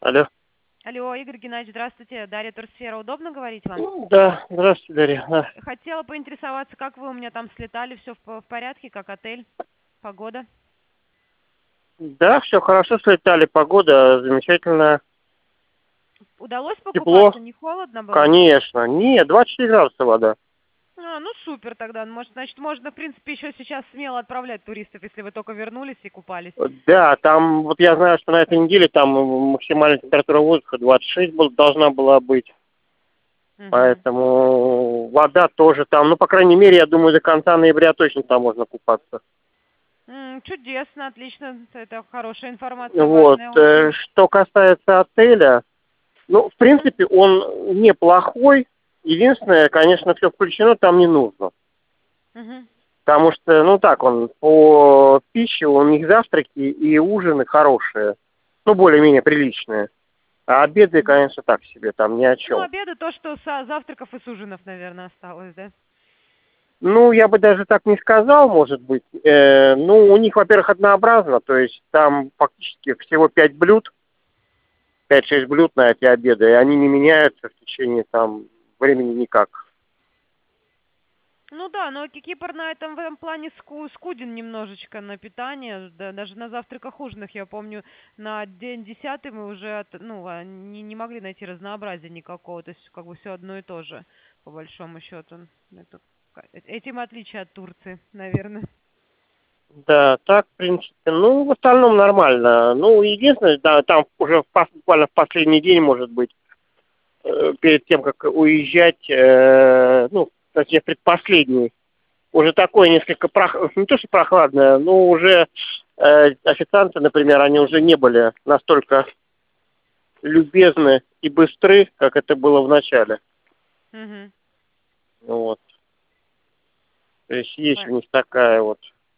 Алло. Алло, Игорь Геннадьевич, здравствуйте. Дарья Турсфера. Удобно говорить вам? Да, здравствуйте, Дарья. Да. Хотела поинтересоваться, как вы у меня там слетали, все в порядке, как отель, погода? Да, все хорошо, слетали, погода замечательная, Удалось тепло, покупаться, не холодно было? конечно. Нет, 24 градуса вода. Ну супер тогда. Может, значит, можно, в принципе, еще сейчас смело отправлять туристов, если вы только вернулись и купались. Да, там, вот я знаю, что на этой неделе там максимальная температура воздуха 26 должна была быть. Угу. Поэтому вода тоже там, ну, по крайней мере, я думаю, до конца ноября точно там можно купаться. Чудесно, отлично. Это хорошая информация, Вот. важная очень. Что касается отеля, ну, в принципе, он неплохой. Единственное, конечно, все включено, там не нужно. Угу. Потому что, ну так, он по пище, у них завтраки и ужины хорошие. Ну, более-менее приличные. А обеды, конечно, так себе, там ни о Ну, чем. обеды то, что с завтраков и с ужинов, наверное, осталось, да? Ну, я бы даже так не сказал, может быть. Ну, у них, во-первых, однообразно, то есть там фактически всего 5 блюд, 5-6 блюд на эти обеды, и они не меняются в течение там времени никак. Ну да, но Кипр в этом плане скуден немножечко на питание, да, даже на завтраках, ужинах, я помню, на день 10 мы уже не могли найти разнообразия никакого, то есть как бы все одно и то же, по большому счету. Этим отличие от Турции, наверное. Да, так, в принципе, ну, в остальном нормально. Ну, единственное, да, там уже буквально в последний день, может быть, перед тем, как уезжать, ну, точнее, предпоследний, уже такое несколько, не то что прохладное, но уже официанты, например, они уже не были настолько любезны и быстры, как это было в начале. Угу. Вот. То есть у них такая вот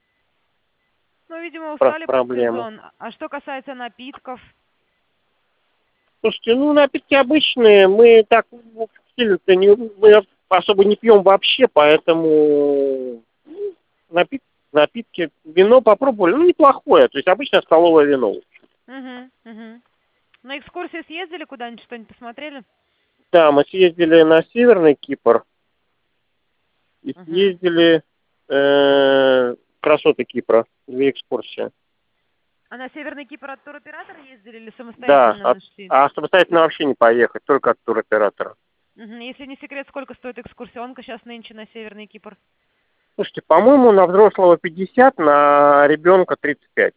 Ну, видимо, устали под проблема. сезон. А что касается напитков? Слушайте, ну, напитки обычные, мы так сильно-то мы особо не пьем вообще, поэтому напитки, вино попробовали, ну, неплохое, то есть обычное столовое вино. Угу, угу. На экскурсии съездили куда-нибудь, что-нибудь посмотрели? Да, мы съездили на Северный Кипр и Угу. съездили красоты Кипра, 2 экскурсии. А на Северный Кипр от туроператора ездили или Да, самостоятельно нашли? а самостоятельно вообще не поехать, только от туроператора. Мгм. Если не секрет, сколько стоит экскурсионка сейчас нынче на Северный Кипр? Слушайте, по-моему, на взрослого 50, на ребенка 35.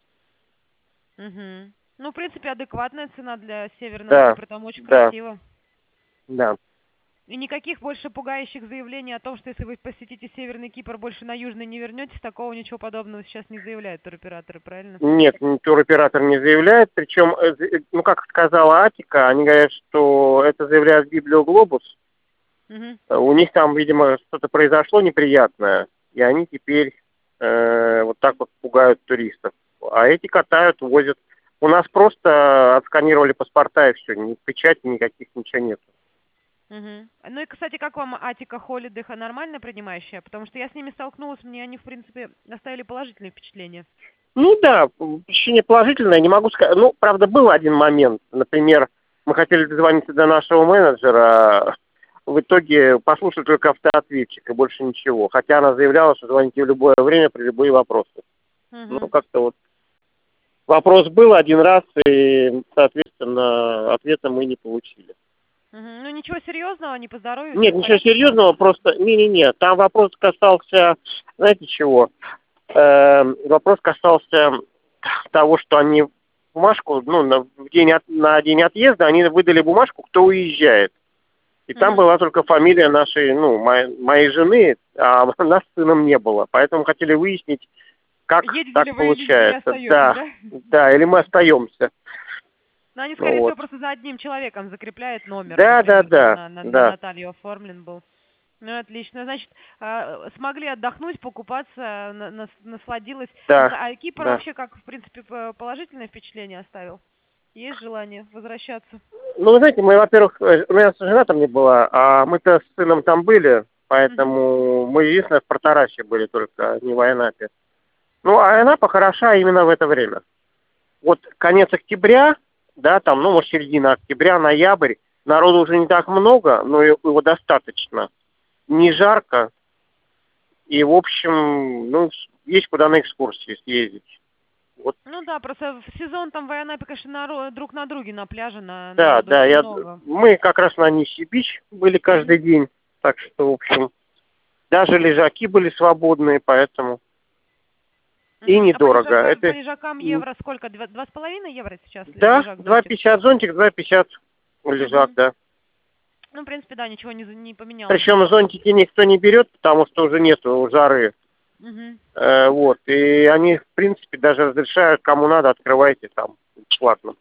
Угу. Ну, в принципе, адекватная цена для Северного Да, Кипра, там очень да, красиво. да. И никаких больше пугающих заявлений о том, что если вы посетите Северный Кипр, больше на Южный не вернетесь, такого ничего подобного сейчас не заявляют туроператоры, правильно? Нет, туроператор не заявляет. Причем, ну, как сказала Атика, они говорят, что это заявляют в Библио Глобус. Угу. У них там, видимо, что-то произошло неприятное, и они теперь вот так вот пугают туристов. А эти катают, возят. У нас просто отсканировали паспорта и все, ни печати никаких, ничего нет. Угу. Ну и, кстати, как вам Атика Холидыха, нормально принимающая? Потому что я с ними столкнулась, мне они, в принципе, оставили положительное впечатление. Ну да, впечатление положительное, не могу сказать. Ну, правда, был один момент. Например, мы хотели дозвониться до нашего менеджера, в итоге послушали только автоответчик и больше ничего. Хотя она заявляла, что звоните в любое время при любые вопросы. Ну, Угу. как-то вот вопрос был один раз, и, соответственно, ответа мы не получили. Угу. Ну ничего серьезного, не по здоровью, все Нет, в ничего порядке было. серьезного, просто... Не-не-не, там вопрос касался, знаете чего? Вопрос касался того, что они бумажку, ну, на день отъезда они выдали бумажку, кто уезжает. И там Угу. была только фамилия нашей, ну, моей жены, а нас с сыном не было. Поэтому хотели выяснить, как Едете так ли вы или получается. остаетесь, Да, да? да, или мы остаемся. Но они, скорее всего, Вот. просто за одним человеком закрепляют номер, Да, да, например, там да, на да, Наталью оформлен был. Ну, отлично. Значит, смогли отдохнуть, покупаться, насладилась. да, А Кипр да. вообще как, в принципе, положительное впечатление оставил? Есть желание возвращаться? Ну, вы знаете, мы, во-первых, у меня жена там не была, а мы-то с сыном там были, Угу. поэтому мы единственное в Портарасе были только, не в Айнапе. Ну, а Айнапа хороша именно в это время. Вот конец октября да, там, ну, может, середина октября, ноябрь. Народу уже не так много, но его достаточно. Не жарко, и, в общем, ну, есть куда на экскурсии съездить. Вот. Ну да, просто в сезон там в Айанапе, конечно, друг на друге на пляже, Да, народу да, очень много. мы как раз на Ниси-Бич были каждый Мгм. день, так что, в общем, даже лежаки были свободные, поэтому и Мгм. А недорого. по Это, лежакам евро сколько? 2,5 евро сейчас да, лежак зонтик? 2,50 зонтик, 2,50 лежак, Мгм. да. Ну, в принципе, да, ничего не поменялось Причем особо. зонтики никто не берет, потому что уже нету жары. Мгм. Вот. И они, в принципе, даже разрешают, кому надо, открывайте там бесплатно.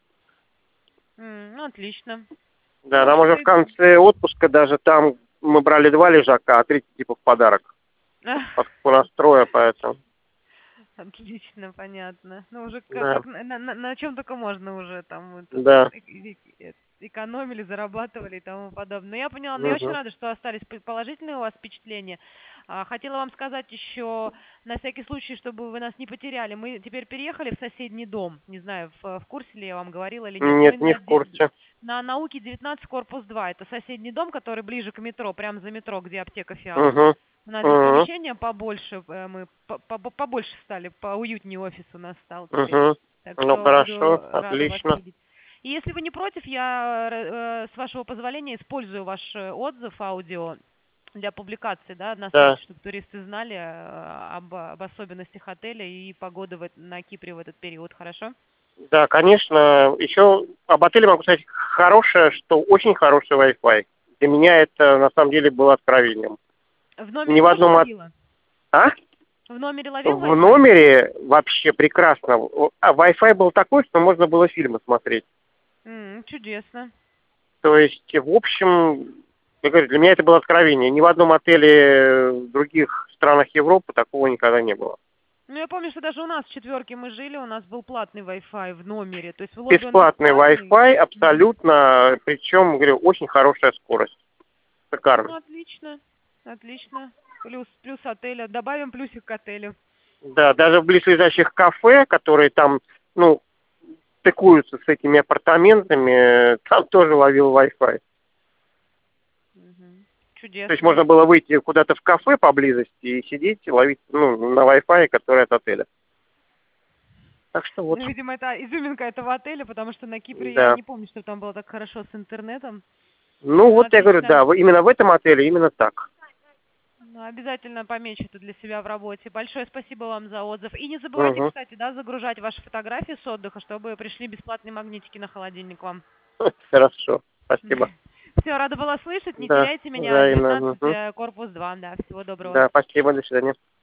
Ну, отлично. Ну, Да, нам уже вообще-то... в конце отпуска даже там мы брали 2 лежака, а третий типа в подарок. Поскольку у нас трое, поэтому. Отлично, понятно. Ну, уже Да, на чем только можно уже там это, да. экономили, зарабатывали и тому подобное. Но я поняла, но я очень Угу. рада, что остались положительные у вас впечатления. Хотела вам сказать еще, на всякий случай, чтобы вы нас не потеряли, мы теперь переехали в соседний дом. Не знаю, в курсе ли я вам говорила или нет. Мы Нет, не в курсе. на Науке 19, корпус 2. Это соседний дом, который ближе к метро, прямо за метро, где аптека «Фиал». Угу. У нас здесь Угу. помещение побольше, мы побольше стали, поуютнее офис у нас стал теперь. Угу. Так Ну что хорошо, буду рада вас отлично. видеть. И если вы не против, я, с вашего позволения, использую ваш отзыв аудио для публикации, да, на Да. сайте, чтобы туристы знали об особенностях отеля и погоды на Кипре в этот период, хорошо? Да, конечно. Еще об отеле могу сказать хорошее, что очень хороший Wi-Fi. Для меня это на самом деле было откровением. В Ни номере в тоже одном ловило? А? В номере ловил В Wi-Fi? номере вообще прекрасно. А Wi-Fi был такой, что можно было фильмы смотреть. Чудесно. То есть, в общем, я говорю, для меня это было откровение. Ни в одном отеле в других странах Европы такого никогда не было. Ну, я помню, что даже у нас в четверке мы жили, у нас был платный Wi-Fi в номере. То есть в лобби он Бесплатный бесплатный. Wi-Fi, Мгм. абсолютно, причем, говорю, очень хорошая скорость. Ну, Шикарно. отлично. Отлично. Плюс отеля. Добавим плюсик к отелю. Да, даже в близлежащих кафе, которые там, ну, стыкуются с этими апартаментами, там тоже ловил Wi-Fi. Мгм. То есть Чудесно. можно было выйти куда-то в кафе поблизости и сидеть и ловить, ну, на Wi-Fi, который от отеля. Так что вот, Ну, видимо, это изюминка этого отеля, потому что на Кипре я да. не помню, что там было так хорошо с интернетом. Ну Ну, вот я говорю, отлично. да, именно в этом отеле именно так. Ну, обязательно помечу это для себя в работе. Большое спасибо вам за отзыв. И не забывайте, Угу. кстати, да, загружать ваши фотографии с отдыха, чтобы пришли бесплатные магнитики на холодильник вам. Хорошо, спасибо. Все, рада была слышать. Не Да, теряйте меня. взаимно. 19, Мгм. корпус 2. Да, всего доброго. Да, спасибо, до свидания.